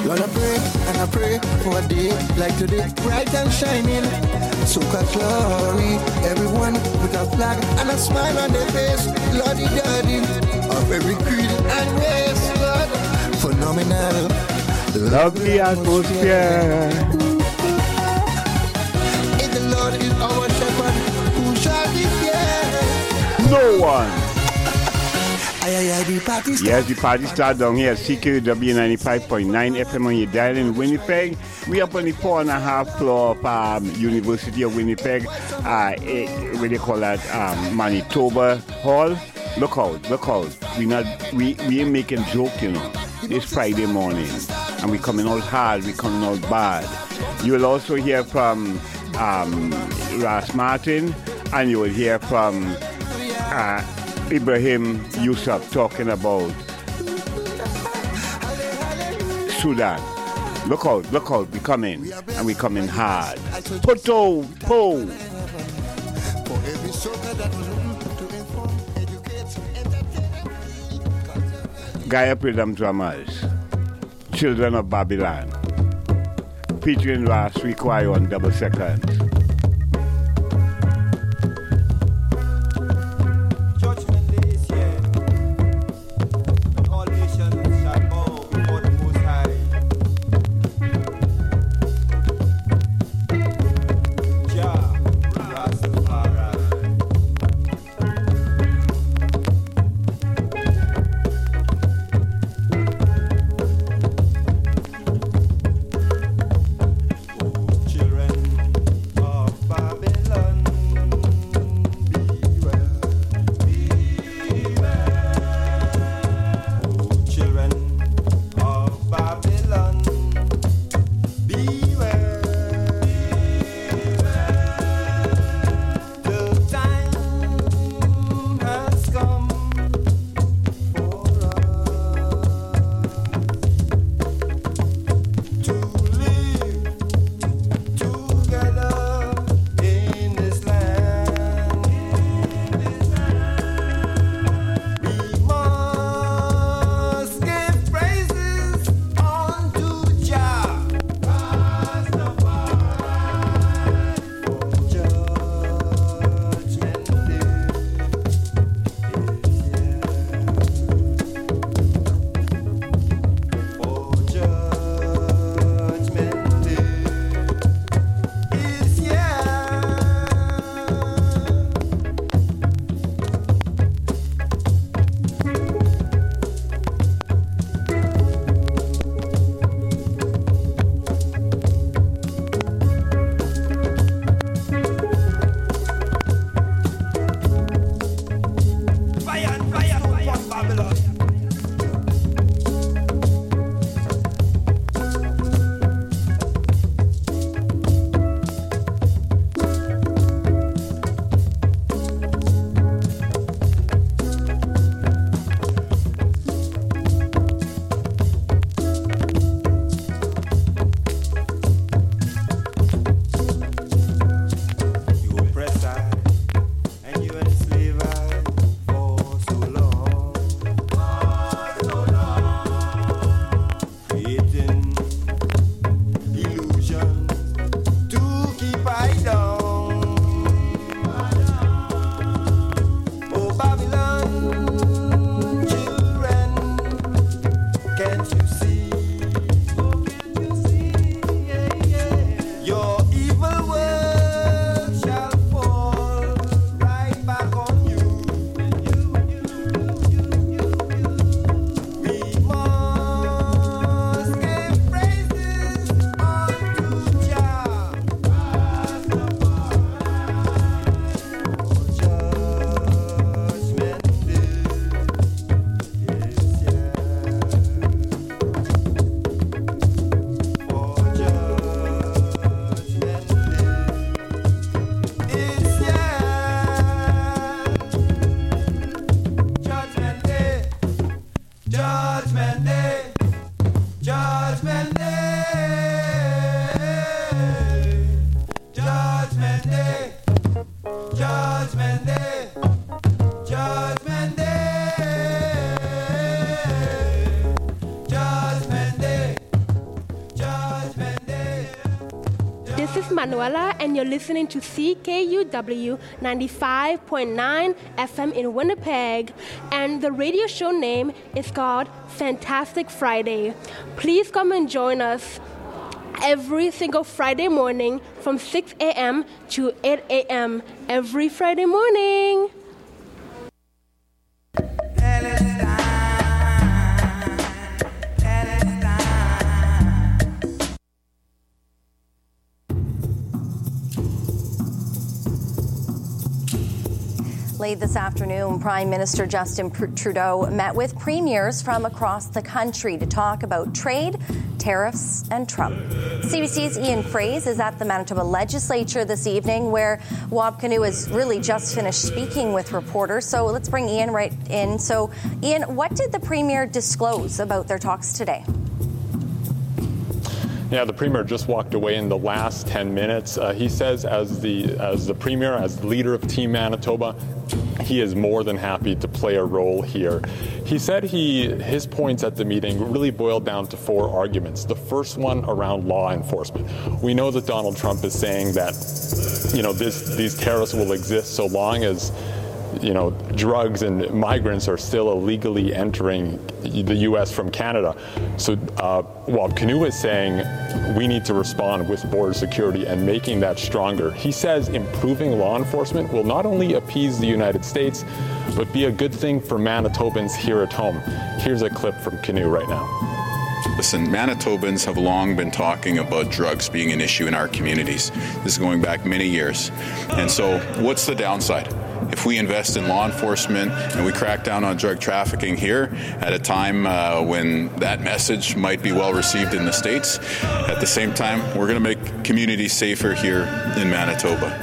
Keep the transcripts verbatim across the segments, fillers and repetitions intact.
Lord, I pray and I pray for a day like today, bright and shining. Soca glory, everyone with a flag and a smile on their face. Lordy daddy, of every creed and race, Lord, phenomenal. Lovely atmosphere. If the Lord is our shepherd, who shall be feared? No one. Aye, aye, aye, the party start. Yes, the party start down here at C K W ninety-five point nine F M on your dial in Winnipeg. We up on the four and a half floor of um, University of Winnipeg. Uh, eh, what do you call that? Um, Manitoba Hall. Look out, look out. We not we, we ain't making joke, you know. It's Friday morning and we coming out hard, we coming out bad. You will also hear from um, Ras Martin, and you will hear from uh, Ibrahim Yusuf talking about Sudan. Look out, look out, we coming, and we coming hard. Poto, po. Gaia Pridham Drummers, Children of Babylon, featuring Ras Rikwayo on double seconds. This is Manuela, and you're listening to C K U W ninety-five point nine F M in Winnipeg, and the radio show name is called Fantastic Friday. Please come and join us every single Friday morning from six a.m. to eight a.m. every Friday morning. Late this afternoon, Prime Minister Justin Trudeau met with premiers from across the country to talk about trade, tariffs, and Trump. C B C's Ian Fraze is at the Manitoba Legislature this evening, where Wab Kinew has really just finished speaking with reporters. So let's bring Ian right in. So, Ian, what did the Premier disclose about their talks today? Yeah, the Premier just walked away in the last ten minutes. Uh, he says as the as the Premier, as the leader of Team Manitoba, he is more than happy to play a role here. He said he his points at the meeting really boiled down to four arguments. The first one around law enforcement. We know that Donald Trump is saying that, you know, this these tariffs will exist so long as, you know, drugs and migrants are still illegally entering the U S from Canada. So uh, Wab Kinew is saying we need to respond with border security and making that stronger. He says improving law enforcement will not only appease the United States, but be a good thing for Manitobans here at home. Here's a clip from Kinew right now. Listen, Manitobans have long been talking about drugs being an issue in our communities. This is going back many years. And so what's the downside? If we invest in law enforcement and we crack down on drug trafficking here at a time uh, when that message might be well received in the States, at the same time, we're going to make communities safer here in Manitoba.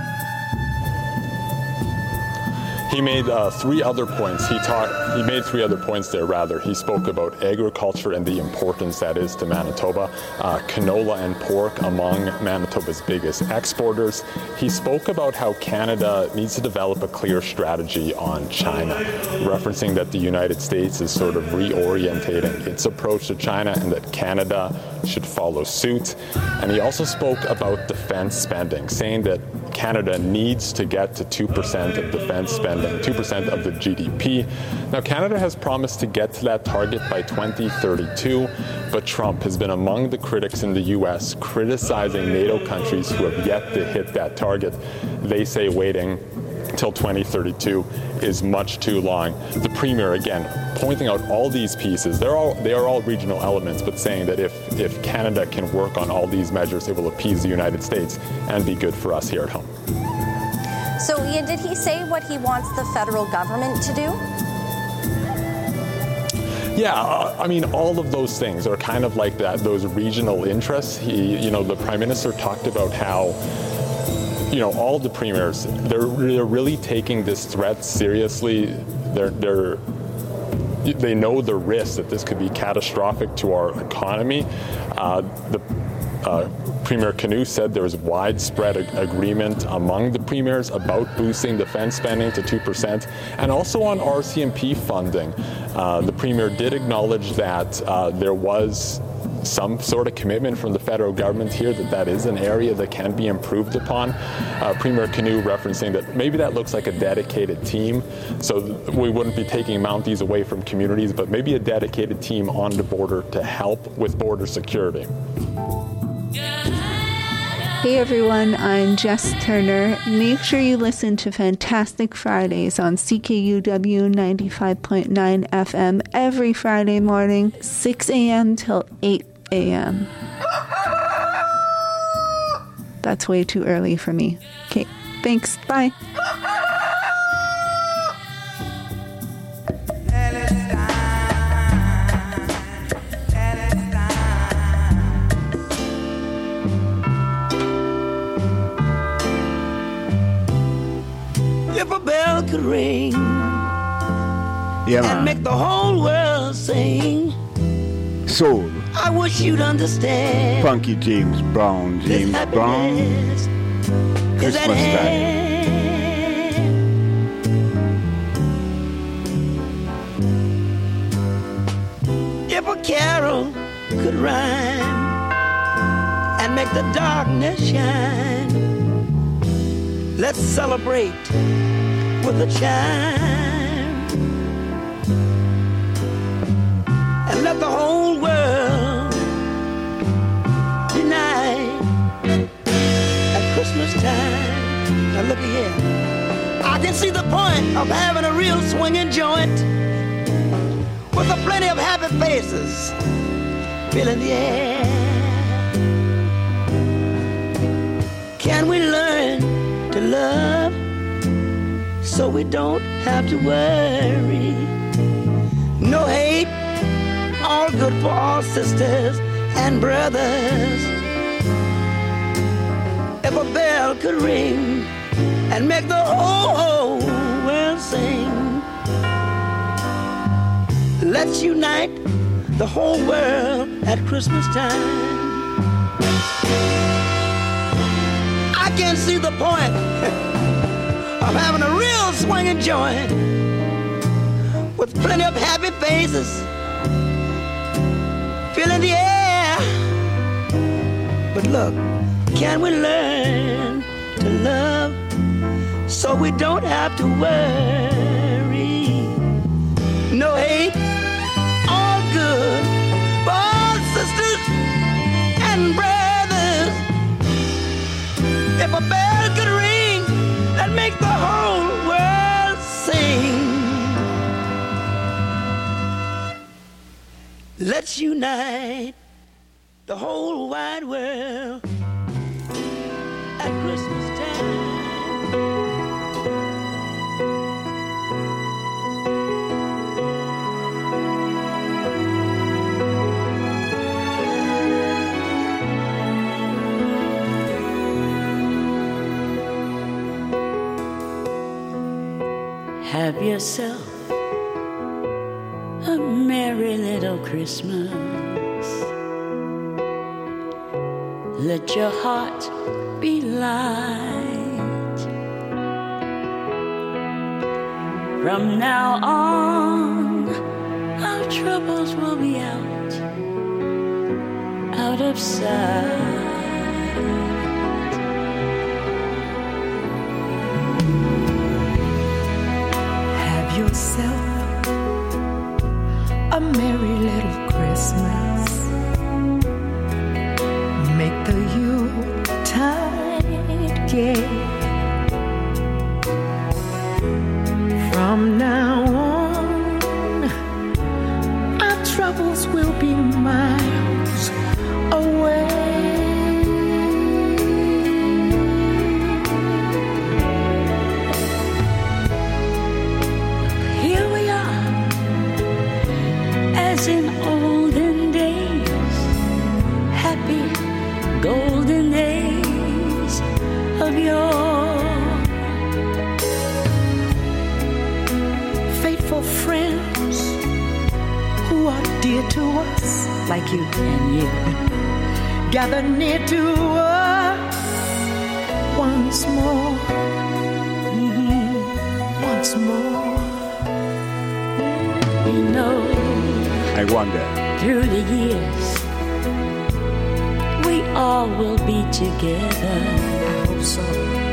He made uh, three other points. He taught. He made three other points there, rather. He spoke about agriculture and the importance that is to Manitoba, uh, canola and pork among Manitoba's biggest exporters. He spoke about how Canada needs to develop a clear strategy on China, referencing that the United States is sort of reorientating its approach to China and that Canada should follow suit. And he also spoke about defense spending, saying that Canada needs to get to two percent of defense spending, two percent of the G D P. Now, Canada has promised to get to that target by twenty thirty-two, but Trump has been among the critics in the U S criticizing NATO countries who have yet to hit that target. They say waiting until twenty thirty-two is much too long. The Premier, again, pointing out all these pieces. They're all, they are all regional elements, but saying that if, if Canada can work on all these measures, it will appease the United States and be good for us here at home. So, Ian, did he say what he wants the federal government to do? Yeah, uh, I mean, all of those things are kind of like that, those regional interests. He, you know, the Prime Minister talked about how, you know, all the premiers, they're, they're really taking this threat seriously. They're, they're, they know the risk that this could be catastrophic to our economy. Uh, the uh, Premier Kinew said there was widespread ag- agreement among the premiers about boosting defense spending to two percent, and also on R C M P funding. Uh, the Premier did acknowledge that uh, there was some sort of commitment from the federal government here that that is an area that can be improved upon. Uh, Premier Kinew referencing that maybe that looks like a dedicated team, so we wouldn't be taking Mounties away from communities, but maybe a dedicated team on the border to help with border security. Hey everyone, I'm Jess Turner. Make sure you listen to Fantastic Fridays on C K U W ninety-five point nine F M every Friday morning, six a.m. till eight a.m. That's way too early for me. Okay, thanks. Bye. If a bell could ring, yeah, and make the whole world sing, soul, I wish you'd understand. Funky James Brown, James Brown, Christmas time. If a carol could rhyme and make the darkness shine. Let's celebrate with a chime and let the whole world unite at Christmas time. Now look here, I can see the point of having a real swinging joint with a plenty of happy faces filling the air. Can we learn to love so we don't have to worry? No hate, all good for all sisters and brothers. If a bell could ring and make the whole world sing, let's unite the whole world at Christmas time. I can't see the point of having a real swinging joint with plenty of happy faces filling the air. But look, can we learn to love so we don't have to worry? No hate, all good for all sisters and brothers. If a bell could ring and make the whole world sing, let's unite the whole wide world at Christmas time. Have yourself a merry little Christmas. Let your heart be light. From now on, our troubles will be out, out of sight. Yourself a merry little Christmas. Make the Yuletide gay. From now on, our troubles will be miles away. In olden days, happy golden days of yore. Faithful friends who are dear to us, like you and you, gather near to us once more, mm-hmm. once more. You know, I wonder, through the years, we all will be together. I hope so.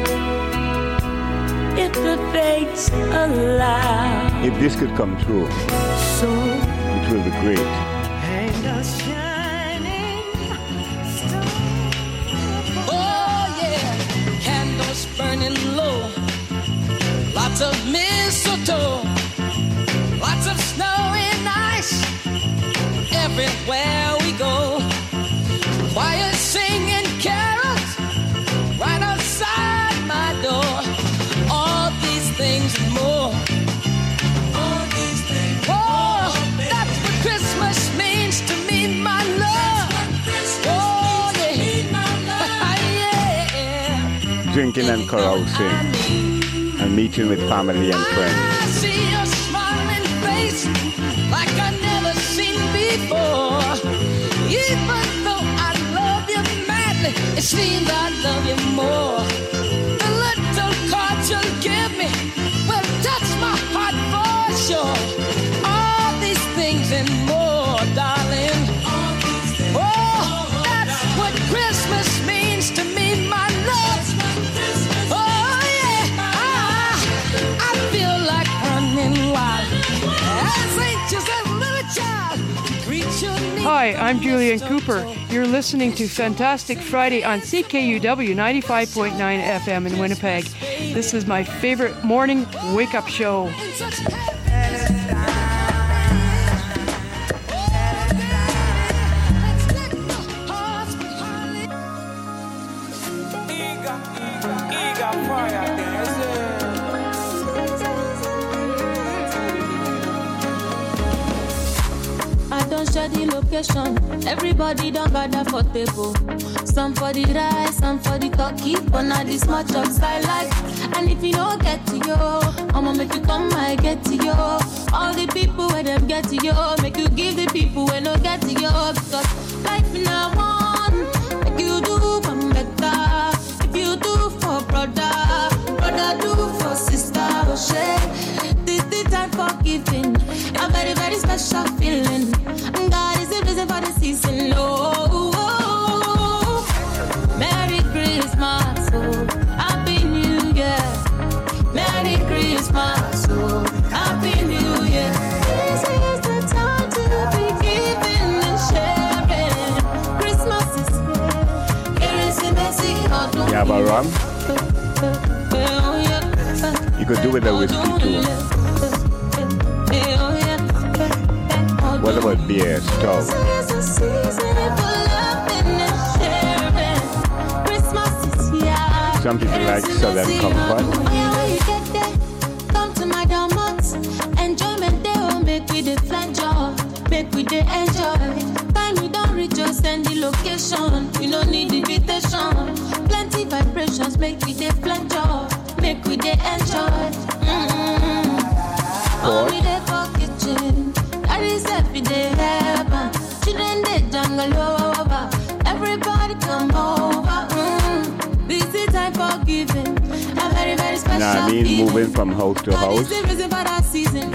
If the fates allow. if this could come true, So it will be great. hang a shining star. Oh yeah, candles burning low, lots of mistletoe, lots of snow and ice everywhere we go. Choir singing carols right outside my door. All these things and more. All these things. Oh, that's what Christmas means to me, my love. Oh yeah, yeah. Drinking and carousing and meeting with family and friends. I see your smiling face like I never seen before. Even though I love you madly, it seems I love you more. The little cards you'll give me will touch my heart for sure. All these things and more, darling. Oh, that's what Christmas Hi, I'm Julian Cooper. You're listening to Fantastic Friday on C K U W ninety-five point nine F M in Winnipeg. This is my favorite morning wake-up show. The location, everybody don't gather for table. Some for the rice, some for the turkey, but not this much outside like. And if you don't get to you, I'ma make you come, I get to you. All the people where them get to you, make you give the people where no get to you. Because life in a one, make you do one better. If you do for brother, brother do for sister. Oh shit, this the time for giving, a very very special feeling. God is the reason for the season. Oh, oh, oh. Merry Christmas, oh, Happy New Year. Merry Christmas, oh, Happy New Year. This is the time to be giving and sharing. Christmas is here. Christmas is here. You have a rum? You could do with a whiskey too. What about beer, stout? Some people like Southern Comfort. Come to my donuts, enjoyment day, oh, make we the flange, make we the enjoy. Time we don't reach, just send the location. We don't need invitation. Plenty vibrations, make we the flange, make we the enjoy. Mm-hmm. Only the for kitchen. That is every day happen. Children they jungle over. Everybody come over. Mm. This is time for giving. A very very special. Nah, I mean feeling. Moving from house to house, drinking down the place and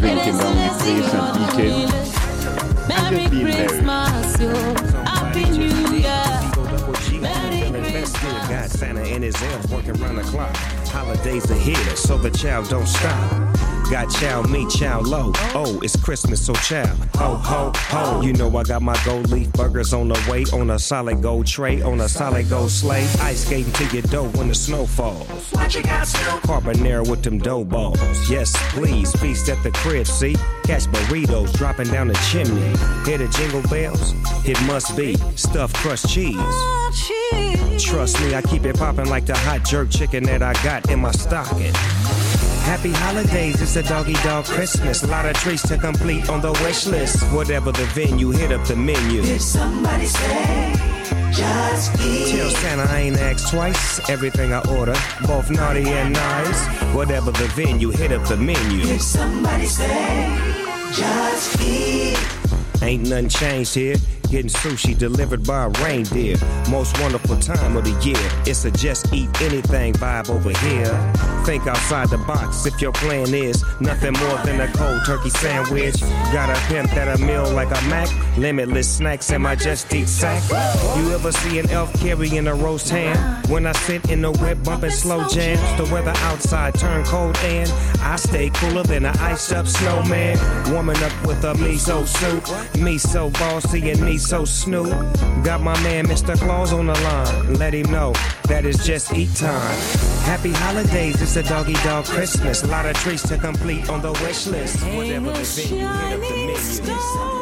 eating. Merry Christmas, yo. Happy New Year. Merry Christmas. Got Santa and his elves working round the clock. Holidays are here, so the child don't stop. Got chow, me, chow low. Oh, it's Christmas, so chow. Ho, ho, ho. You know I got my gold leaf burgers on the way, on a solid gold tray, on a solid gold sleigh. Ice skating to your dough when the snow falls. What you got, Snow? Carbonara with them dough balls. Yes, please, feast at the crib, see? Catch burritos dropping down the chimney. Hear the jingle bells? It must be stuffed crust cheese. Oh, cheese. Trust me, I keep it popping like the hot jerk chicken that I got in my stocking. Happy holidays, it's a doggy dog Christmas. A lot of treats to complete on the wish list. Whatever the venue, hit up the menu. Did somebody say, just eat? Tell Santa I ain't asked twice. Everything I order, both naughty and nice. Whatever the venue, hit up the menu. Did somebody say, just eat? Ain't nothing changed here. Getting sushi delivered by a reindeer. Most wonderful time of the year. It's a just eat anything vibe over here. Think outside the box if your plan is nothing more than a cold turkey sandwich. Got a pimp that a meal like a Mac. Limitless snacks in my just eat sack. You ever see an elf carrying a roast ham? When I sit in the whip bumping slow jams. The weather outside turn cold and I stay cooler than an iced up snowman. Warming up with a miso soup. Me so bossy and me so Snoop. Got my man Mister Claus on the line. Let him know that it's just eat time. Happy holidays, it's a doggy dog Christmas. A lot of treats to complete on the wish list. Whatever the venue, hit up the menu.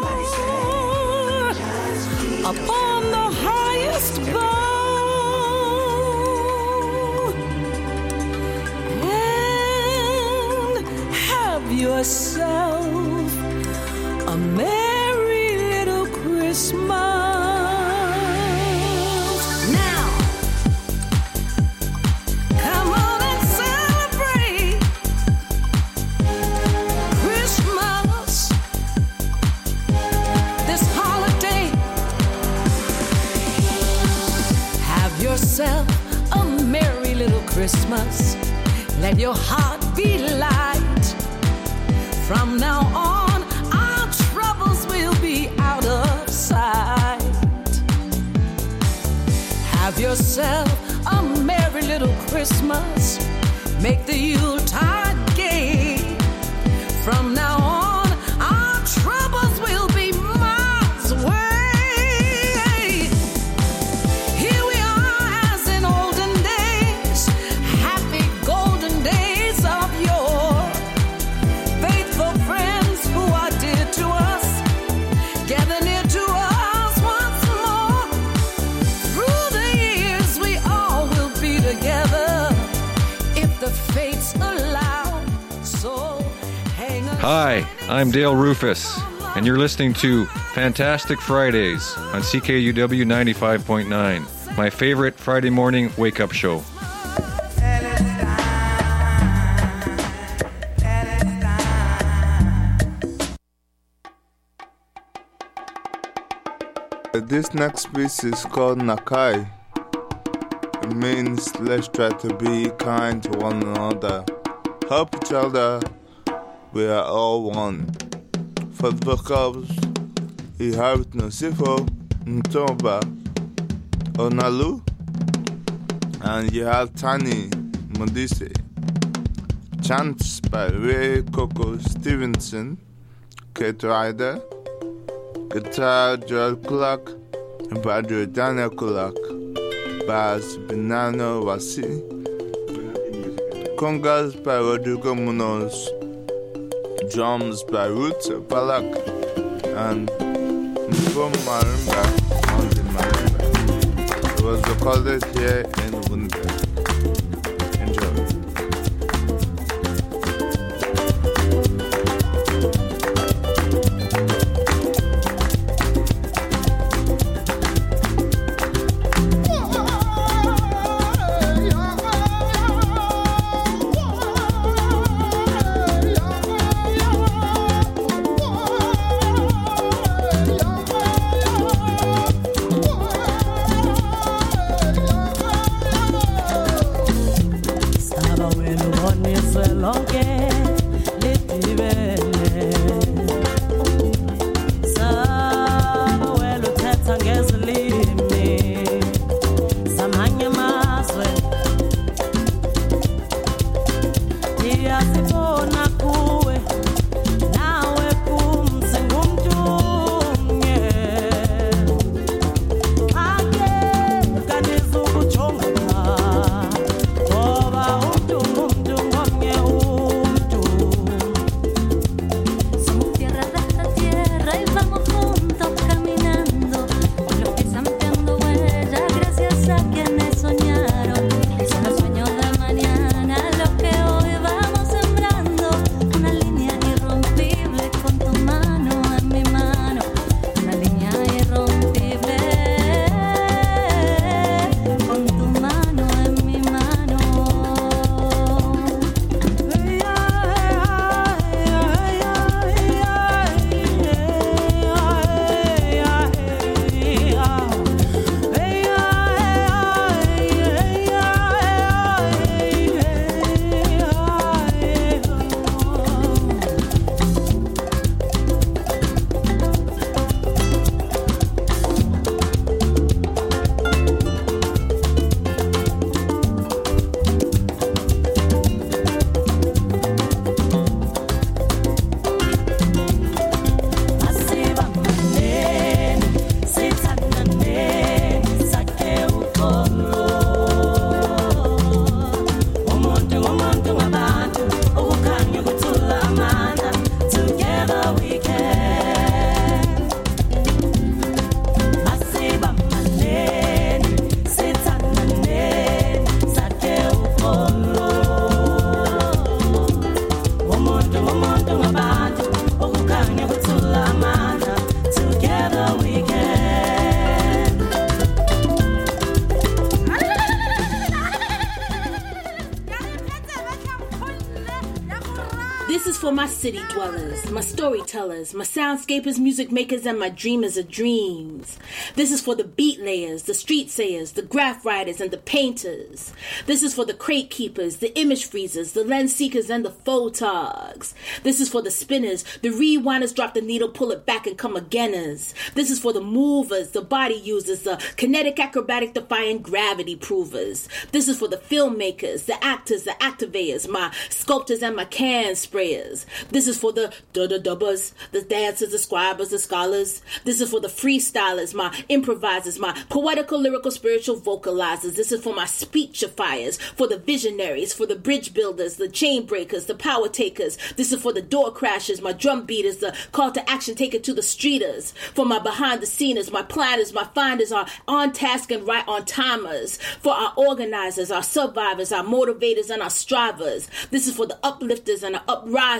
Upon the highest bough, and have yourself a merry little Christmas. Now, come on and celebrate Christmas this holiday. Have yourself a merry little Christmas. Let your heart be light. From now on, our troubles will be out of sight. Have yourself a merry little Christmas. Make the Yuletide gay. From now on, our troubles will be miles away. Hi, I'm Dale Rufus, and you're listening to Fantastic Fridays on C K U W ninety-five point nine, my favorite Friday morning wake-up show. This next piece is called Nakai. It means let's try to be kind to one another, help each other, we are all one. For the vocals, you have Nosifo, Ntomba, Onalu, and you have Tani Modise. Chants by Ray Coco Stevenson, Kate Ryder, guitar Joel Kulak, and Badru Daniel Kulak, bass Benano Wasi, congas by Rodrigo Munoz, drums by Roots Balak, and Nfo Marimba on the marimba. It was recorded here in Winnipeg. Enjoy. city dwellers, my storytellers, my soundscapers, music makers, and my dreamers of dreams. This is for the beat layers, the street sayers, the graph writers, and the painters. This is for the crate keepers, the image freezers, the lens seekers, and the photogs. This is for the spinners, the rewinders, drop the needle, pull it back, and come againers. This is for the movers, the body users, the kinetic acrobatic defying gravity provers. This is for the filmmakers, the actors, the activators, my sculptors, and my can sprayers. This is for the da-da-dubbers, the dancers, the scribers, the scholars. This is for the freestylers, my improvisers, my poetical, lyrical, spiritual vocalizers. This is for my speechifiers, for the visionaries, for the bridge builders, the chain breakers, the power takers. This is for the door crashers, my drum beaters, the call to action taker to the streeters. For my behind the sceners, my planners, my finders, our on task and right on timers. For our organizers, our survivors, our motivators, and our strivers. This is for the uplifters and the uprisers,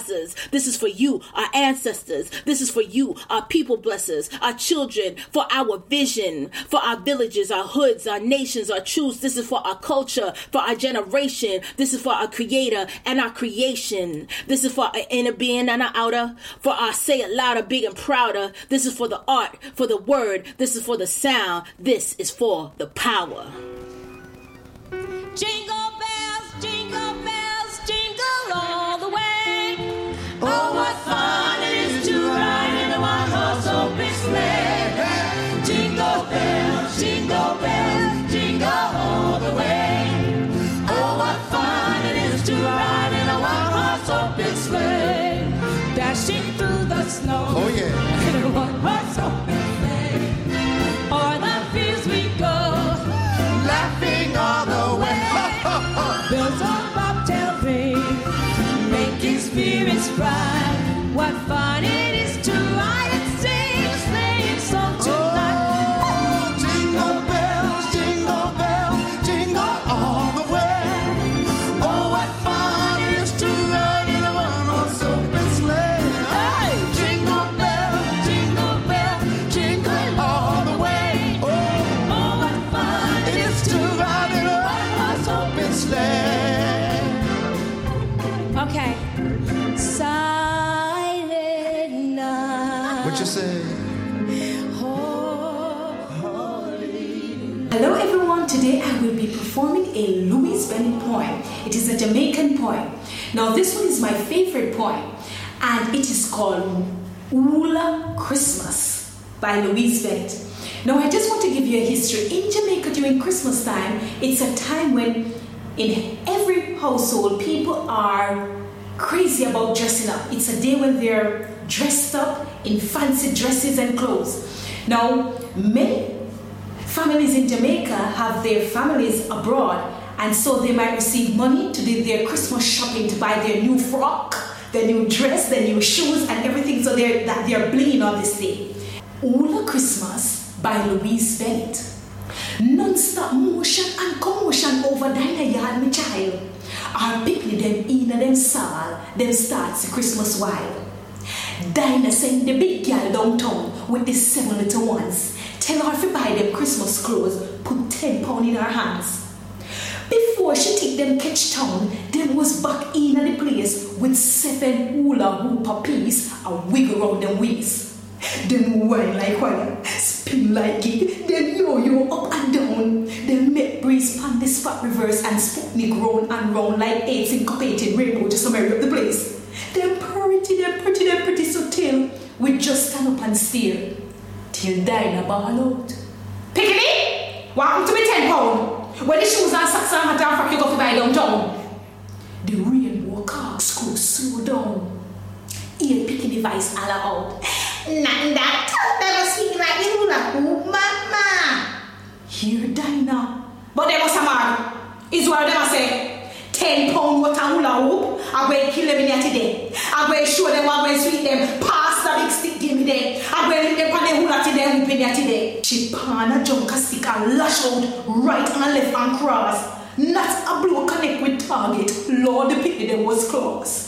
advisors. This is for you, our ancestors. This is for you, our people blessers, our children, for our vision, for our villages, our hoods, our nations, our truths. This is for our culture, for our generation. This is for our creator and our creation. This is for our inner being and our outer, for our say it louder, big and prouder. This is for the art, for the word. This is for the sound. This is for the power. Jingle bells, jingle bells, jingle all the way. Oh, what fun it is to ride in a one-horse open sleigh. Jingle bells, jingle bells, jingle all the way. Oh, what fun it is to ride in a one-horse open sleigh. Dashing through the snow. Oh, yeah. In a one-horse open sleigh. O'er the fields we go, laughing all the way. Bells on bobtail ring, making spirits bright. What fun it is to ride and sing a sleighing song tonight. Oh, jingle bells, jingle bells, jingle all the way. Oh, what fun it is to ride in a one-horse open sleigh. Hey! Jingle bells, jingle bells, jingle all the way. Oh, Oh, what fun it is to ride in a one-horse open sleigh. Okay. Silent night. What you say? Hello everyone, today I will be performing a Louise Bennett poem. It is a Jamaican poem. Now this one is my favorite poem and it is called Oola Christmas by Louise Bennett. Now I just want to give you a history. In Jamaica during Christmas time, it's a time when in every household people are crazy about dressing up. It's a day when they're dressed up in fancy dresses and clothes. Now many families in Jamaica have their families abroad, and so they might receive money to do their Christmas shopping to buy their new frock, their new dress, their new shoes, and everything, so they're, that they're bling on this day. Oola Christmas by Louise Bennett. Non-stop motion and commotion over Dinah yard, my child. Our picnic them in them saw, them starts the Christmas wild. Dinah sent the big girl downtown with the seven little ones. Tell her to buy them Christmas clothes, put ten pounds in her hands. Before she take them catch town, them was back in the place with seven hula hoop apiece and wiggle round them waist. Them whine like wine, spin like gig, them yo-yo up and down. Them make breeze pan the spot reverse and Sputnik round and round like eight syncopated rainbow just to marry up the place. Them pretty, them pretty, them pretty so till we just stand up and stare till Dinah ball out. Pickety! Welcome to me ten pound. When the shoes and socks and hat and frock you go to buy downtown. The rainbow corkscrew slow down. Ear picking device all out. Nothing that never speak like the hula hoop, mama. Hear Dinah. But they must have mad. Is what they must say. Ten pound what a hula hoop. I'm going to kill them in here today. I'm going to show them, I'm going to sweet them. Pass the big stick, give me there. I'm going to leave them on the hula today, hoop in here today. She pan a junk a stick and lash out right and left and cross. Not a blow connect with target. Lord, the picnic them was close.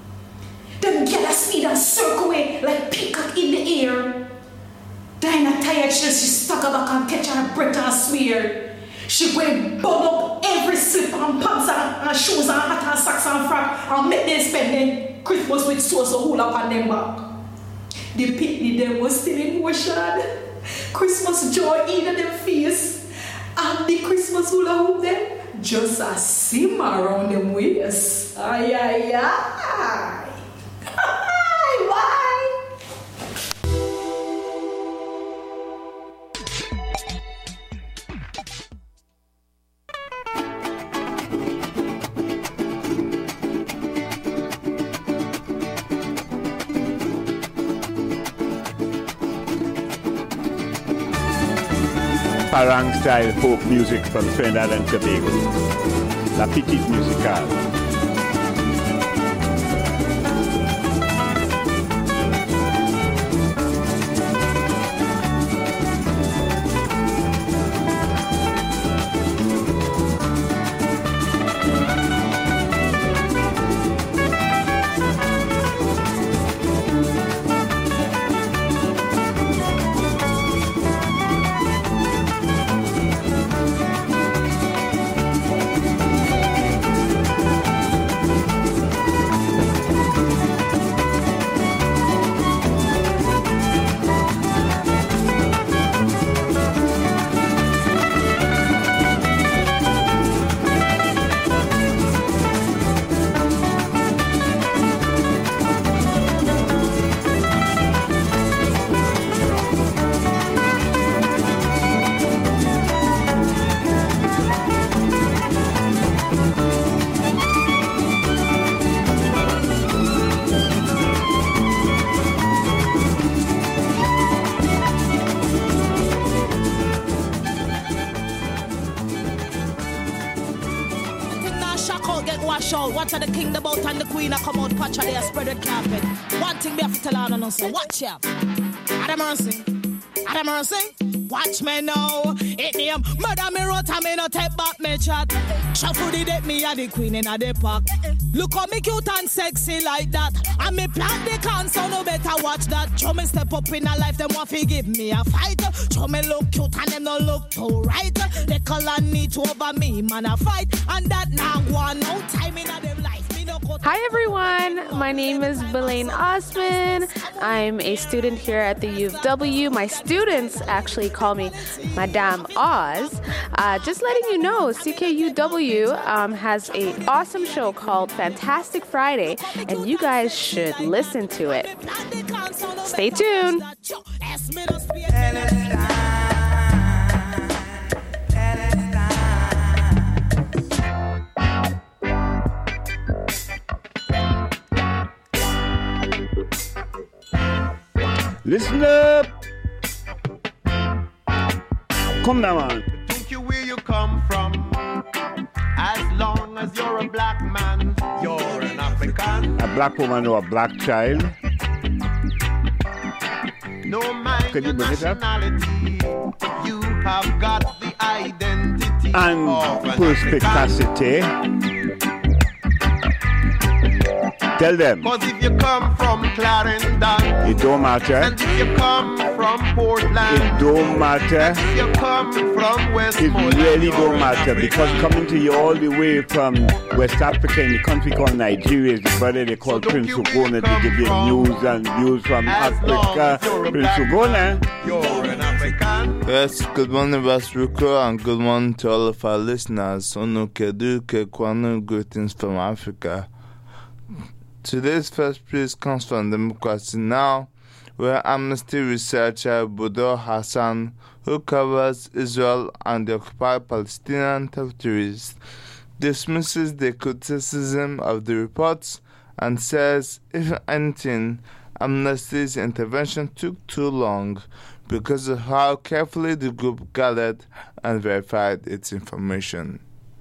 Them get a speed and circle away like peacock in the air. Dinah tired, she, she stuck her back and catch her breath and smear. She went bug up every slip and pants and, and shoes and hat and socks and frock and make them spend their Christmas with sauce or hula on them back. The picnic them was still in motion. Christmas joy in them face. And the Christmas hula hoop them just a simmer around them waist. Ay, ay, ay. Why? Parang style folk music from Trinidad and Tobago. La Petite Musicale. all get washed out. Watch how the king, the boat, and the queen a come out, patch how they a spread red carpet. One thing me have to tell on no say, watch ya. Adam mercy. Adam mercy. Watch me now. It name murder me wrote and me no take back me chat. Shuffle the deck me a the queen in a the park. Look how me cute and sexy like that. And me plant the can so no better watch that. Show me step up in a life them want to give me a fight. Show me look cute and them no look too right. They color need to over me man a fight. And that now one no time in a them life. Hi everyone, my name is Belaine Osman. I'm a student here at the U of W. My students actually call me Madame Oz. Uh, just letting you know, C K U W um, has an awesome show called Fantastic Friday, and you guys should listen to it. Stay tuned. Listen up. Come down, man. Think you where you come from. As long as you're a black man, you're an African. A black woman or a black child. No mind your nationality. You have got the identity and of an perspicacity. African. Tell them. Cause if you come from Clarendon, it don't matter. And if you come from Portland, it don't matter. And if you come from Westmoreland, it really don't matter because coming to you all the way from West Africa in the country called Nigeria is the brother they call so Prince Ugona to give you news and views from Africa. Prince Ugona. You're an African. Yes, good morning, West Rico, and good morning to all of our listeners. Onu Kedu Kekwanu, greetings from Africa. Today's first piece comes from Democracy Now!, where Amnesty researcher Bodo Hassan, who covers Israel and the occupied Palestinian territories, dismisses the criticism of the reports and says, if anything, Amnesty's intervention took too long because of how carefully the group gathered and verified its information.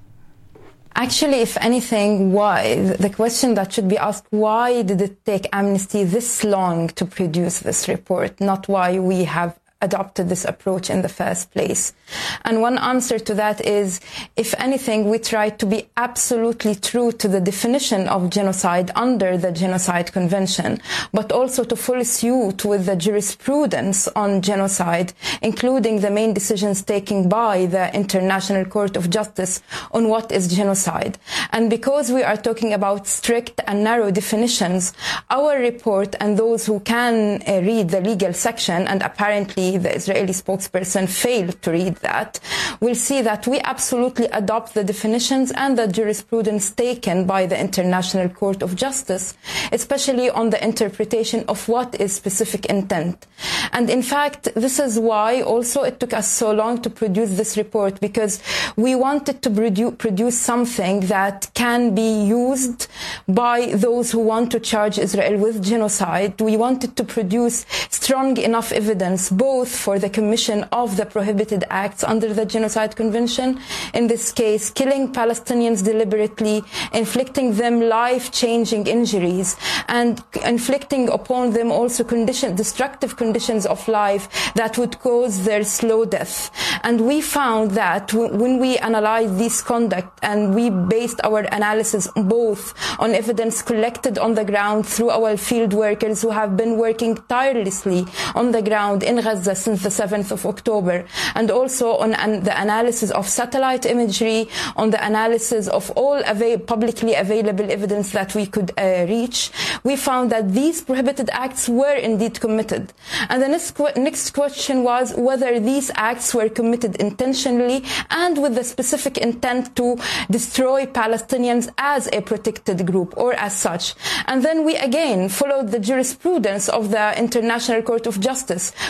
Actually, if anything, why? The question that should be asked, why did it take Amnesty this long to produce this report? Not why we have adopted this approach in the first place. And one answer to that is, if anything, we try to be absolutely true to the definition of genocide under the Genocide Convention, but also to follow suit with the jurisprudence on genocide, including the main decisions taken by the International Court of Justice on what is genocide. And because we are talking about strict and narrow definitions, our report, and those who can uh, read the legal section, and apparently the Israeli spokesperson failed to read that, will see that we absolutely adopt the definitions and the jurisprudence taken by the International Court of Justice, especially on the interpretation of what is specific intent. And in fact, this is why also it took us so long to produce this report, because we wanted to produ- produce something that can be used by those who want to charge Israel with genocide. We wanted to produce strong enough evidence, both for the commission of the prohibited acts under the Genocide Convention, in this case, killing Palestinians deliberately, inflicting them life-changing injuries, and inflicting upon them also condition, destructive conditions of life that would cause their slow death. And we found that w- when we analyzed this conduct, and we based our analysis both on evidence collected on the ground through our field workers who have been working tirelessly on the ground in Gaza since the seventh of October, and also on an, the analysis of satellite imagery, on the analysis of all ava- publicly available evidence that we could uh, reach, we found that these prohibited acts were indeed committed. And the next, qu- next question was whether these acts were committed intentionally and with the specific intent to destroy Palestinians as a protected group or as such. And then we again followed the jurisprudence of the International Court of Justice, which is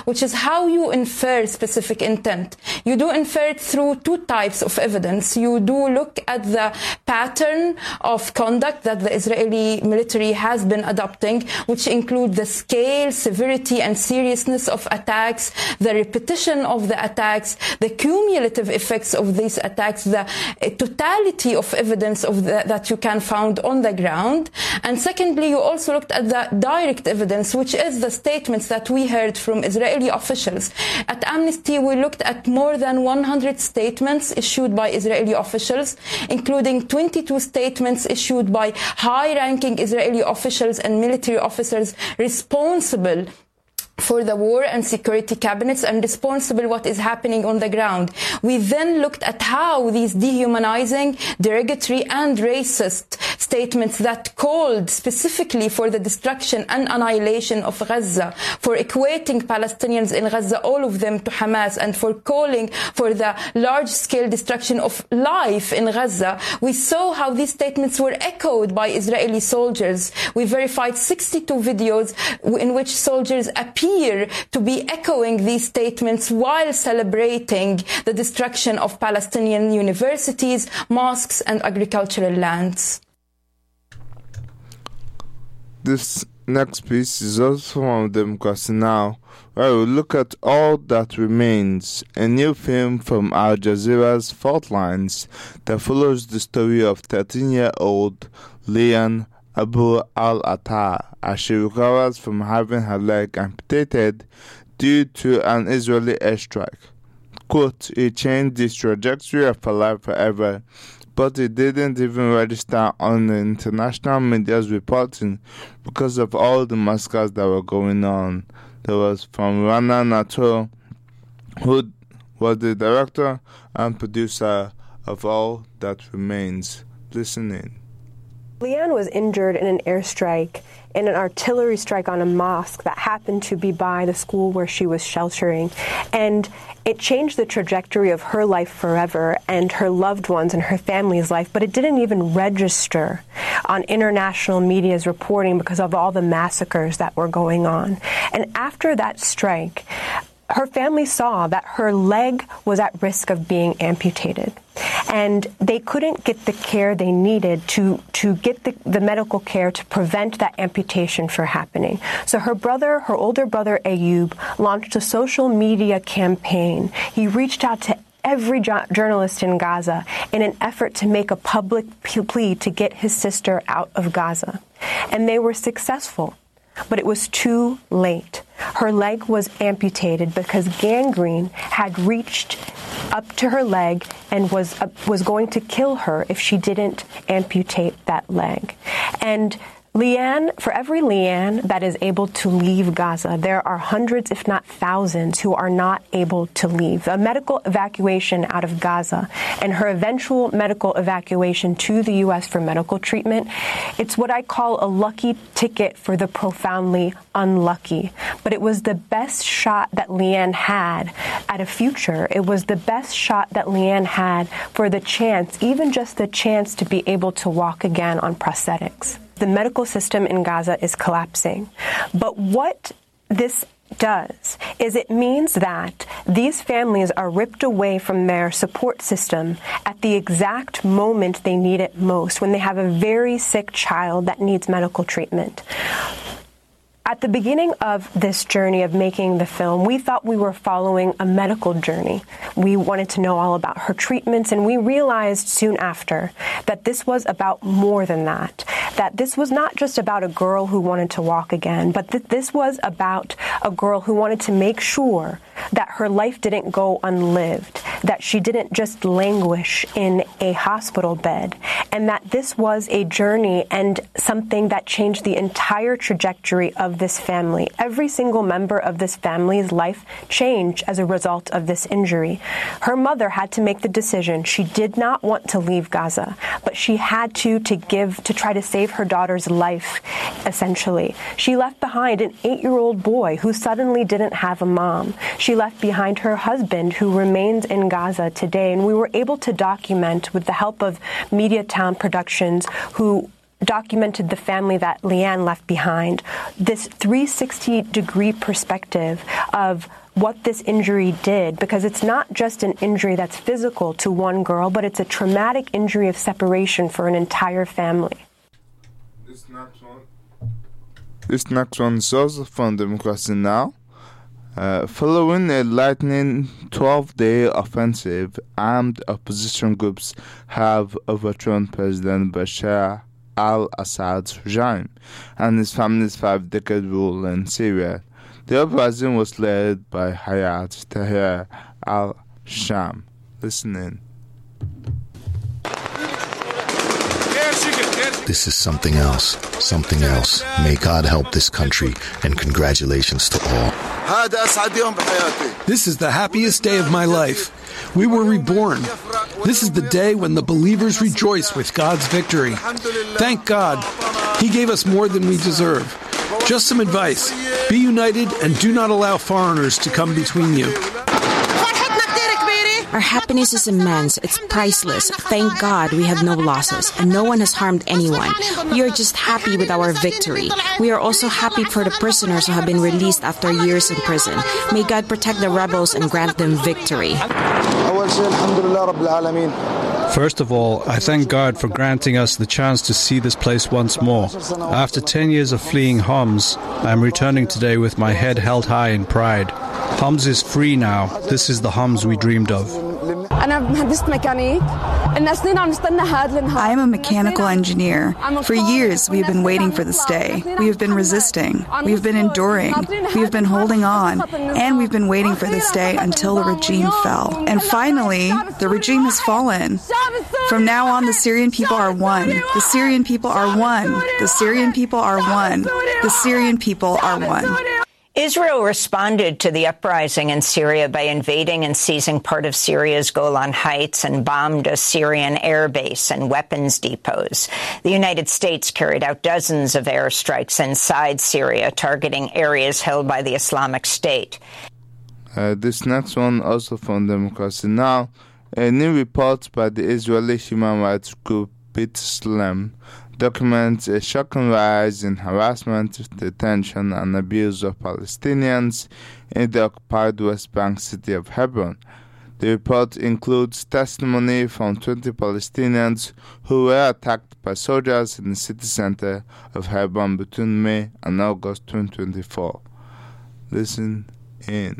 how you infer specific intent. You do infer it through two types of evidence. You do look at the pattern of conduct that the Israeli military has been adopting, which include the scale, severity, and seriousness of attacks, the repetition of the attacks, the cumulative effects of these attacks, the totality of evidence of the, that you can find on the ground. And secondly, you also looked at the direct evidence, which is the statements that we heard from Israeli officials. At Amnesty, we looked at more than one hundred statements issued by Israeli officials, including twenty-two statements issued by high-ranking Israeli officials and military officers responsible for the war and security cabinets and responsible what is happening on the ground. We then looked at how these dehumanizing, derogatory and racist statements that called specifically for the destruction and annihilation of Gaza, for equating Palestinians in Gaza, all of them, to Hamas, and for calling for the large-scale destruction of life in Gaza. We saw how these statements were echoed by Israeli soldiers. We verified sixty-two videos in which soldiers appeared to be echoing these statements while celebrating the destruction of Palestinian universities, mosques, and agricultural lands. This next piece is also from Democracy Now!, where we look at All That Remains, a new film from Al Jazeera's Fault Lines that follows the story of thirteen-year-old Lian Abu al-Atta as she recovers from having her leg amputated due to an Israeli airstrike. Quote, "It changed the trajectory of her life forever, but it didn't even register on the international media's reporting because of all the massacres that were going on." That was from Rana Nato, who was the director and producer of All That Remains. Listen in. Lian was injured in an airstrike, in an artillery strike on a mosque that happened to be by the school where she was sheltering. And it changed the trajectory of her life forever and her loved ones and her family's life, but it didn't even register on international media's reporting because of all the massacres that were going on. And after that strike, her family saw that her leg was at risk of being amputated. And they couldn't get the care they needed to, to get the, the medical care to prevent that amputation from happening. So her brother, her older brother Ayub, launched a social media campaign. He reached out to every jo- journalist in Gaza in an effort to make a public plea to get his sister out of Gaza. And they were successful. But it was too late. Her leg was amputated because gangrene had reached up to her leg and was uh, was going to kill her if she didn't amputate that leg. And Lian, for every Lian that is able to leave Gaza, there are hundreds, if not thousands, who are not able to leave. A medical evacuation out of Gaza and her eventual medical evacuation to the U S for medical treatment, it's what I call a lucky ticket for the profoundly unlucky. But it was the best shot that Lian had at a future. It was the best shot that Lian had for the chance, even just the chance, to be able to walk again on prosthetics. The medical system in Gaza is collapsing. But what this does is it means that these families are ripped away from their support system at the exact moment they need it most, when they have a very sick child that needs medical treatment. At the beginning of this journey of making the film, we thought we were following a medical journey. We wanted to know all about her treatments, and we realized soon after that this was about more than that. That this was not just about a girl who wanted to walk again, but that this was about a girl who wanted to make sure that her life didn't go unlived, that she didn't just languish in a hospital bed, and that this was a journey and something that changed the entire trajectory of this family. Every single member of this family's life changed as a result of this injury. Her mother had to make the decision. She did not want to leave Gaza, but she had to to give to try to save her daughter's life, essentially. She left behind an eight-year-old boy who suddenly didn't have a mom. She left behind her husband, who remains in Gaza today, and we were able to document, with the help of Mediatown Productions, who documented the family that Lian left behind, this three sixty degree perspective of what this injury did, because it's not just an injury that's physical to one girl, but it's a traumatic injury of separation for an entire family. This next one, this next one is also from Democracy Now! Uh, following a lightning twelve-day offensive, armed opposition groups have overthrown President Bashar al-Assad's regime and his family's five-decade rule in Syria. The uprising was led by Hayat Tahrir al-Sham. Listen in. This is something else, something else. May God help this country, and congratulations to all. This is the happiest day of my life. We were reborn. This is the day when the believers rejoice with God's victory. Thank God. He gave us more than we deserve. Just some advice. Be united and do not allow foreigners to come between you. Our happiness is immense. It's priceless. Thank God we have no losses and no one has harmed anyone. We are just happy with our victory. We are also happy for the prisoners who have been released after years in prison. May God protect the rebels and grant them victory. First of all, I thank God for granting us the chance to see this place once more. After ten years of fleeing Homs, I am returning today with my head held high in pride. Homs is free now. This is the Homs we dreamed of. I am a mechanical engineer. For years, we have been waiting for this day. We have been resisting. We have been enduring. We have been holding on. And we've been waiting for this day until the regime fell. And finally, the regime has fallen. From now on, the Syrian people are one. The Syrian people are one. The Syrian people are one. The Syrian people are one. Israel responded to the uprising in Syria by invading and seizing part of Syria's Golan Heights and bombed a Syrian air base and weapons depots. The United States carried out dozens of airstrikes inside Syria, targeting areas held by the Islamic State. Uh, this next one, also from Democracy Now! A new report by the Israeli human rights group B'Tselem documents a shocking rise in harassment, detention, and abuse of Palestinians in the occupied West Bank city of Hebron. The report includes testimony from twenty Palestinians who were attacked by soldiers in the city center of Hebron between May and August twenty twenty-four. Listen in.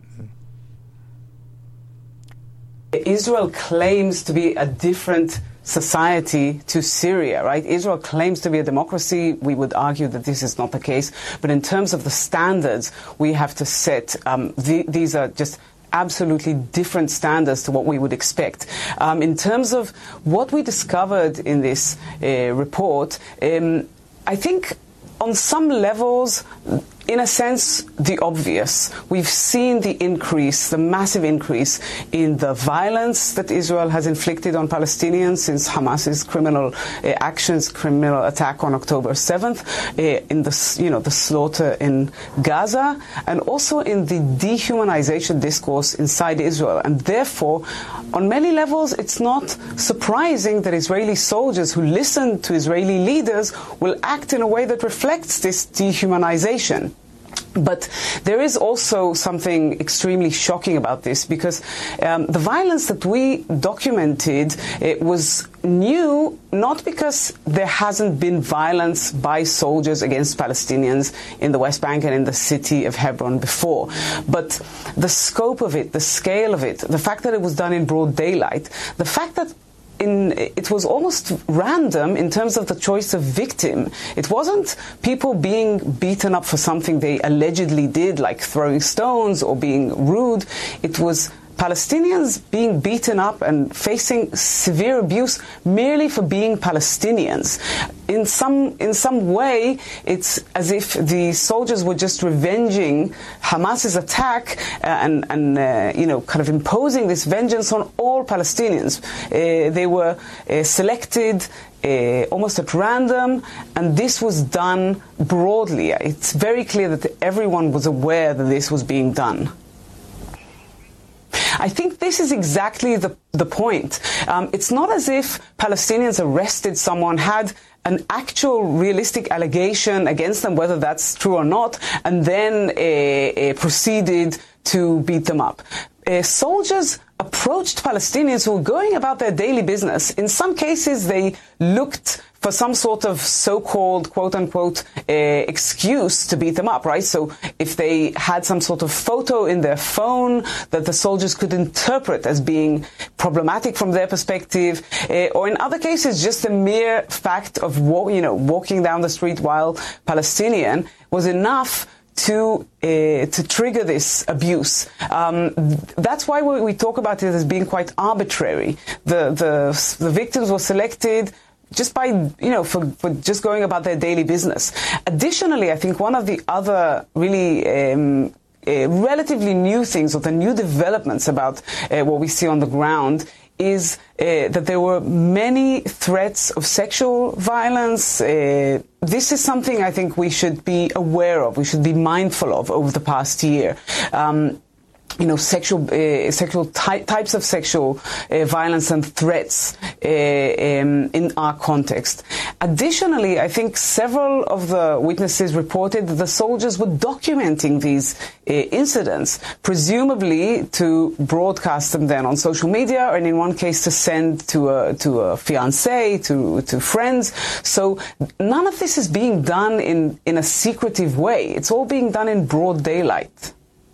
Israel claims to be a different society to Syria, right? Israel claims to be a democracy. We would argue that this is not the case. But in terms of the standards we have to set, um, the, these are just absolutely different standards to what we would expect. Um, in terms of what we discovered in this uh, report, um, I think on some levels, in a sense, the obvious. We've seen the increase, the massive increase in the violence that Israel has inflicted on Palestinians since Hamas's criminal uh, actions, criminal attack on October seventh, uh, in the, you know, the slaughter in Gaza, and also in the dehumanization discourse inside Israel. And therefore, on many levels, it's not surprising that Israeli soldiers who listen to Israeli leaders will act in a way that reflects this dehumanization. But there is also something extremely shocking about this, because um, the violence that we documented, it was new, not because there hasn't been violence by soldiers against Palestinians in the West Bank and in the city of Hebron before, but the scope of it, the scale of it, the fact that it was done in broad daylight, the fact that In, it was almost random in terms of the choice of victim. It wasn't people being beaten up for something they allegedly did, like throwing stones or being rude. It was Palestinians being beaten up and facing severe abuse merely for being Palestinians. In some in some way, it's as if the soldiers were just revenging Hamas's attack uh, and, and uh, you know, kind of imposing this vengeance on all Palestinians. Uh, they were uh, selected Uh, almost at random, and this was done broadly. It's very clear that everyone was aware that this was being done. I think this is exactly the, the point. Um, it's not as if Palestinians arrested someone, had an actual realistic allegation against them, whether that's true or not, and then uh, uh, proceeded to beat them up. Uh, soldiers approached Palestinians who were going about their daily business. In some cases, they looked for some sort of so-called, quote-unquote, uh, excuse to beat them up, right? So if they had some sort of photo in their phone that the soldiers could interpret as being problematic from their perspective, uh, or in other cases, just the mere fact of, walk, you know, walking down the street while Palestinian was enough to uh, to trigger this abuse. Um, that's why we, we talk about it as being quite arbitrary. The the the victims were selected just by, you know, for, for just going about their daily business. Additionally, I think one of the other really um, uh, relatively new things, or the new developments about uh, what we see on the ground, is uh, that there were many threats of sexual violence. Uh, this is something I think we should be aware of, we should be mindful of over the past year. Um, you know, sexual, uh, sexual ty- types of sexual uh, violence and threats uh, um, in our context. Additionally, I think several of the witnesses reported that the soldiers were documenting these uh, incidents, presumably to broadcast them then on social media, and in one case to send to a, to a fiancé, to, to friends. So none of this is being done in, in a secretive way. It's all being done in broad daylight.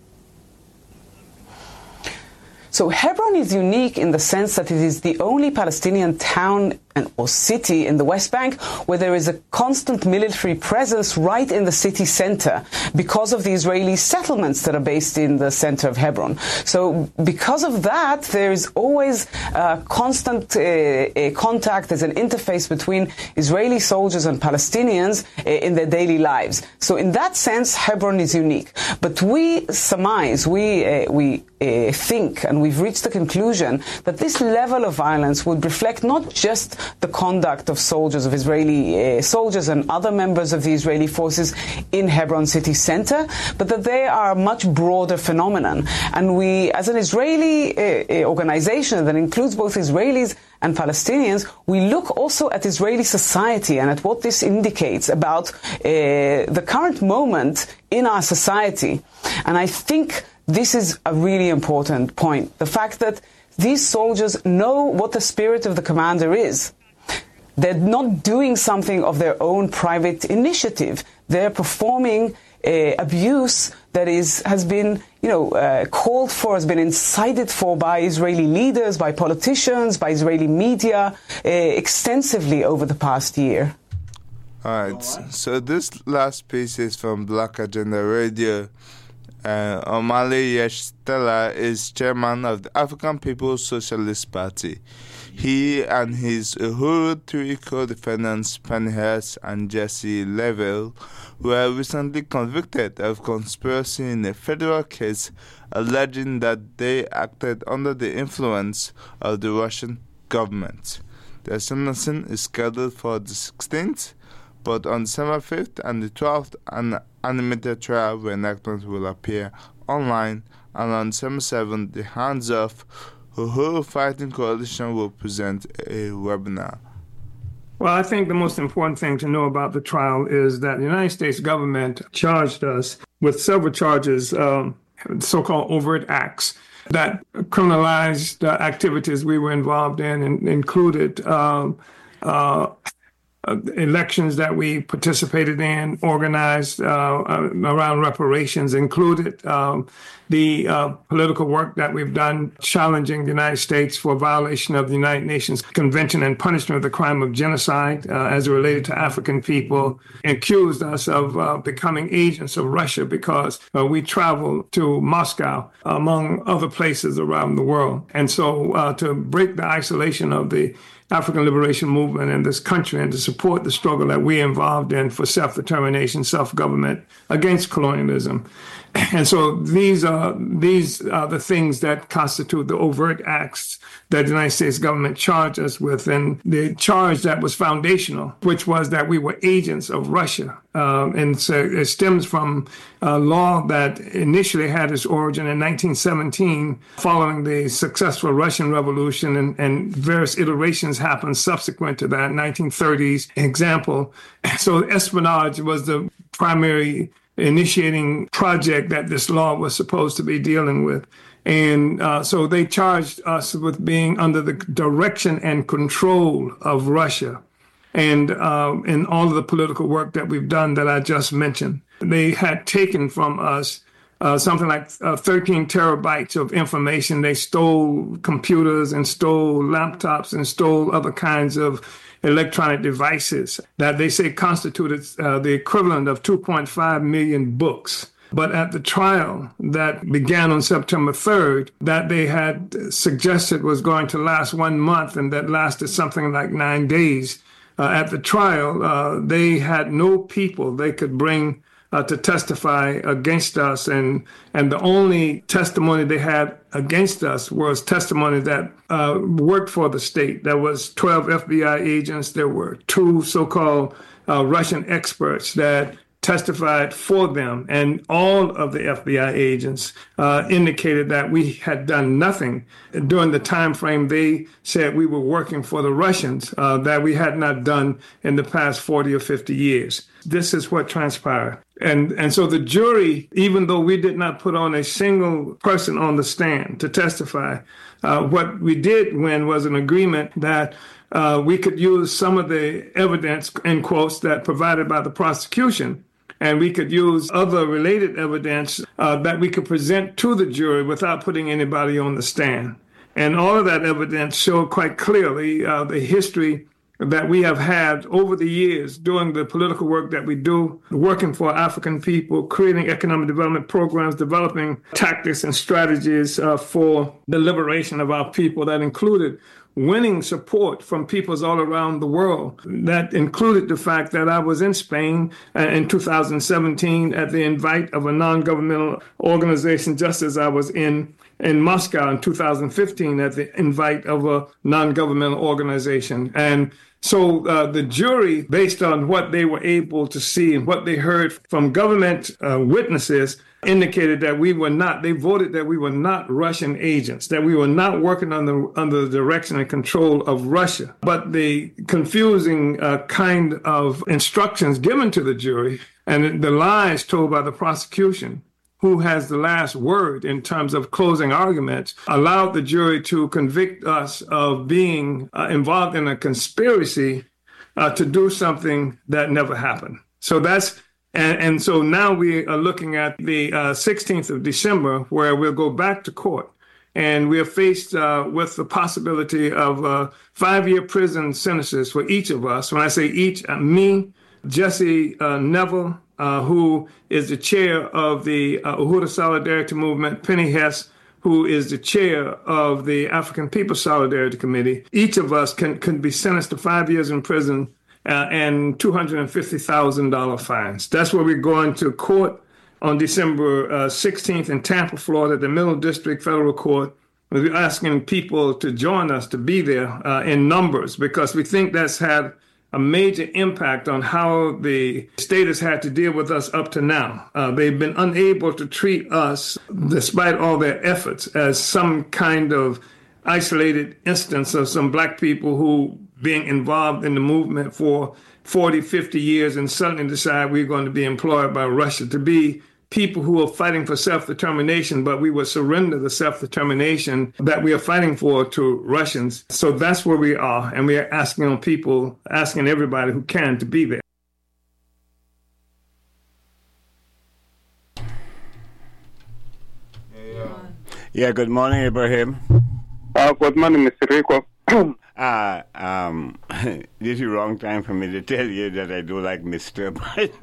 So Hebron is unique in the sense that it is the only Palestinian town and or city in the West Bank where there is a constant military presence right in the city center because of the Israeli settlements that are based in the center of Hebron. So because of that, there is always uh, constant uh, contact. There's an interface between Israeli soldiers and Palestinians uh, in their daily lives. So in that sense, Hebron is unique. But we surmise, we, uh, we uh, think, and we've reached the conclusion that this level of violence would reflect not just the conduct of soldiers, of Israeli uh, soldiers and other members of the Israeli forces in Hebron city center, but that they are a much broader phenomenon. And we, as an Israeli uh, organization that includes both Israelis and Palestinians, we look also at Israeli society and at what this indicates about uh, the current moment in our society. And I think this is a really important point. The fact that these soldiers know what the spirit of the commander is. They're not doing something of their own private initiative. They're performing uh, abuse that is has been, you know, uh, called for, has been incited for by Israeli leaders, by politicians, by Israeli media, uh, extensively over the past year. All right. So this last piece is from Black Agenda Radio. Uh, Omale Yeshtela is chairman of the African People's Socialist Party. He and his Uhuru three co-defendants, Penny Hess and Jesse Level, were recently convicted of conspiracy in a federal case alleging that they acted under the influence of the Russian government. Their sentencing is scheduled for the sixteenth, but on December fifth and the twelfth, an animated trial reenactment will appear online, and on December seventh, the Hands Off Uhuru Fighting Coalition will present a webinar. Well, I think the most important thing to know about the trial is that the United States government charged us with several charges, um, so-called overt acts, that criminalized the activities we were involved in, and included um, uh, Uh, elections that we participated in, organized uh, uh, around reparations, included um, the uh, political work that we've done challenging the United States for violation of the United Nations Convention and punishment of the crime of genocide uh, as it related to African people, accused us of uh, becoming agents of Russia because uh, we traveled to Moscow, among other places around the world. And so uh, to break the isolation of the African liberation movement in this country and to support the struggle that we're involved in for self-determination, self-government against colonialism. And so these are these are the things that constitute the overt acts that the United States government charged us with. And the charge that was foundational, which was that we were agents of Russia. Um, and so it stems from a law that initially had its origin in nineteen seventeen, following the successful Russian Revolution, and, and various iterations happened subsequent to that, nineteen thirties example. So espionage was the primary initiating project that this law was supposed to be dealing with. And uh, so they charged us with being under the direction and control of Russia and uh, in all of the political work that we've done that I just mentioned. They had taken from us uh, something like uh, thirteen terabytes of information. They stole computers and stole laptops and stole other kinds of electronic devices that they say constituted uh, the equivalent of two point five million books. But at the trial that began on September third, that they had suggested was going to last one month and that lasted something like nine days. Uh, at the trial, uh, they had no people they could bring uh, to testify against us. And, and the only testimony they had against us was testimony that uh, worked for the state. There was twelve F B I agents. There were two so-called uh, Russian experts that testified for them, and all of the F B I agents uh, indicated that we had done nothing during the time frame they said we were working for the Russians uh, that we had not done in the past forty or fifty years. This is what transpired. And and so the jury, even though we did not put on a single person on the stand to testify, uh, what we did win was an agreement that uh, we could use some of the evidence, in quotes, that provided by the prosecution, and we could use other related evidence uh, that we could present to the jury without putting anybody on the stand. And all of that evidence showed quite clearly uh, the history that we have had over the years doing the political work that we do, working for African people, creating economic development programs, developing tactics and strategies uh, for the liberation of our people. That included winning support from peoples all around the world. That included the fact that I was in Spain in two thousand seventeen at the invite of a non-governmental organization, just as I was in in Moscow in two thousand fifteen at the invite of a non-governmental organization. And so uh, the jury, based on what they were able to see and what they heard from government uh, witnesses, indicated that we were not, they voted that we were not Russian agents, that we were not working under, under the direction and control of Russia. But the confusing uh, kind of instructions given to the jury and the lies told by the prosecution, who has the last word in terms of closing arguments, allowed the jury to convict us of being uh, involved in a conspiracy uh, to do something that never happened. So that's And, and so now we are looking at the uh, sixteenth of December, where we'll go back to court. And we are faced uh, with the possibility of uh, five-year prison sentences for each of us. When I say each, uh, me, Jesse uh, Neville, uh, who is the chair of the uh, Uhuru Solidarity Movement, Penny Hess, who is the chair of the African People's Solidarity Committee. Each of us can, can be sentenced to five years in prison Uh, and two hundred fifty thousand dollars fines. That's where we're going to court on December uh, sixteenth in Tampa, Florida, the Middle District Federal Court. We're asking people to join us to be there uh, in numbers, because we think that's had a major impact on how the state has had to deal with us up to now. Uh, they've been unable to treat us, despite all their efforts, as some kind of isolated instance of some black people who being involved in the movement for forty, fifty years and suddenly decide we're going to be employed by Russia, to be people who are fighting for self-determination, but we will surrender the self-determination that we are fighting for to Russians. So that's where we are, and we are asking on people, asking everybody who can to be there. Yeah, good morning, Ibrahim. Uh, good morning, Mister Rico. Uh, um, this is the wrong time for me to tell you that I do like Mister But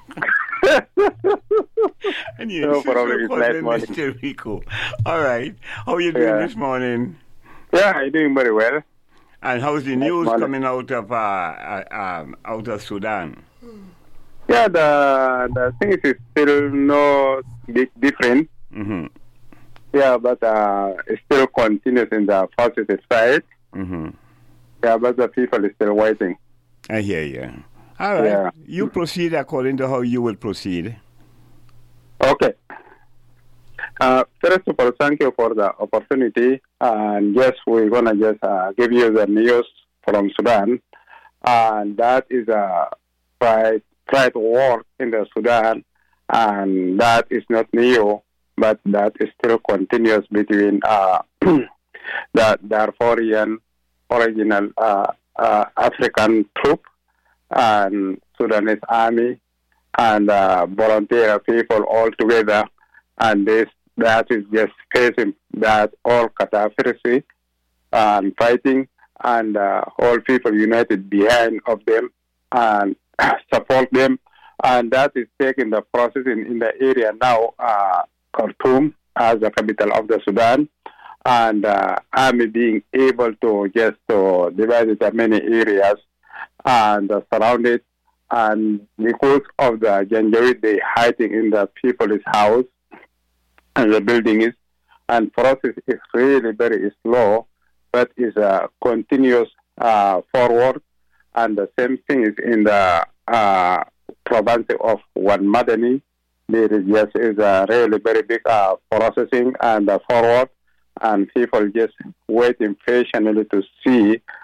and you no problem, it's nice morning. Mister Rico. All right. How are you doing Yeah. this morning? Yeah, I'm doing very well. And how's the news morning. coming out of uh, uh, um, out of Sudan? Yeah, the the things is still no big difference. Mm-hmm. Yeah, but uh, it still continues in the positive side. Mm-hmm. Yeah, but the people is still waiting. I hear you. All right. Yeah. You proceed according to how you will proceed. Okay. Uh, first of all, thank you for the opportunity. And yes, we're going to just uh, give you the news from Sudan. And that is a right, right war in the Sudan. and that is not new, but that is still continuous between uh, the Darfurian original uh, uh, African troop and Sudanese army and uh, volunteer people all together, and this that is just facing that all catastrophe and fighting, and uh, all people united behind of them and support them, and that is taking the process in, in the area now, uh, Khartoum as the capital of the Sudan, and uh, army being able to just to divide it in many areas and uh, surround it, and because of the Janjaweed, they hiding in the people's house and the buildings, and process is really very slow, but is a continuous uh, forward, and the same thing is in the uh, province of Wan Madani. There is just is a really very big uh, processing and uh, forward, and people just waiting patiently to see